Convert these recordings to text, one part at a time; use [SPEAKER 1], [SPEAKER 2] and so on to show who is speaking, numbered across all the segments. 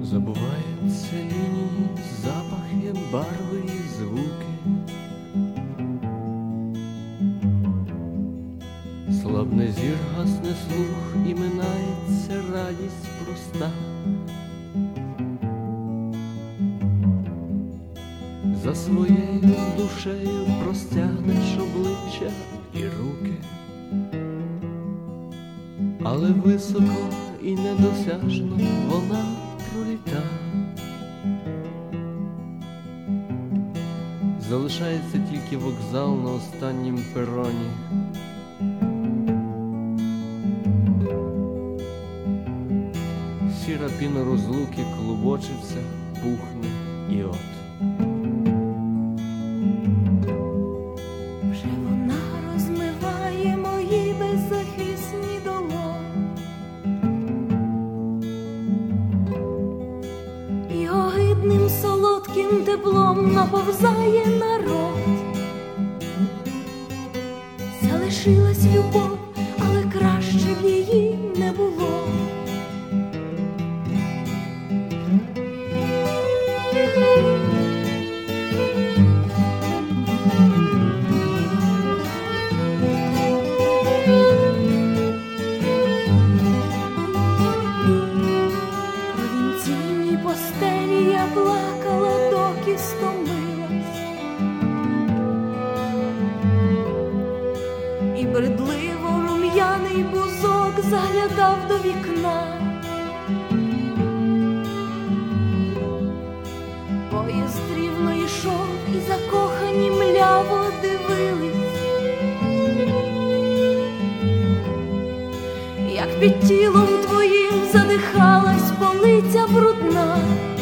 [SPEAKER 1] Забуваються лінії, запахи, барви і звуки. Слабне зір, гасне слух, і минається радість проста. За своєю душею простягнеш обличчя і руки, але високо і недосяжно вона проліта. Залишається тільки вокзал на останнім пероні. Сіра піна розлуки клубочиться, пухне і от.
[SPEAKER 2] Вже вона розмиває мої беззахисні долоні і огидним солодким теплом наповзає народ. Залишилась любов, але краще б її не було. Провінційній постелі я плакала, доки стомилась, і бредливо рум'яний бузок заглядав до вікна. Поїзд рівно йшов, і закохані мляво дивились, як під тілом твоїм задихалась полиця брудна.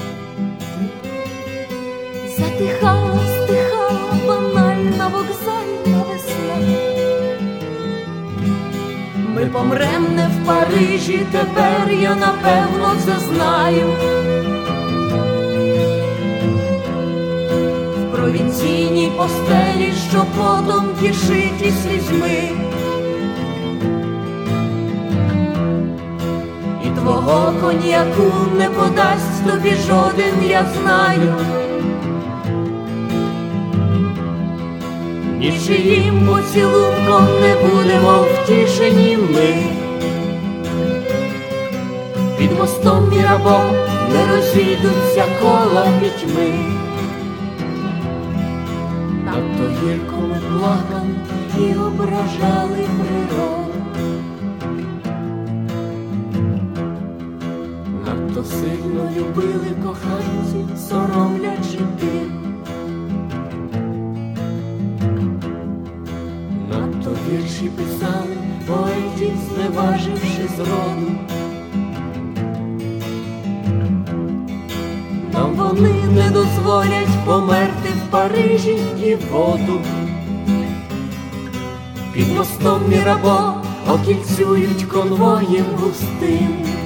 [SPEAKER 2] Затихала, стихала банальна вокзальна весна. Ми помрем не в Парижі, тепер я напевно це знаю. В провінційній постелі, що потом кишить і слізьми. І твого коньяку не подасть тобі жоден, я знаю. Нічиїм поцілунком не будемо втішені ми. Під мостом Мірабо не розійдуться кола пітьми. Надто гірко ми плакали і ображали природу. Надто сильно любили коханці, соромлячи тих. Надто вірші писали, поетів зневаживши зроду. Нам вони не дозволять померти в Парижі і воду. Під мостом Мірабо окільцюють конвоєм густим.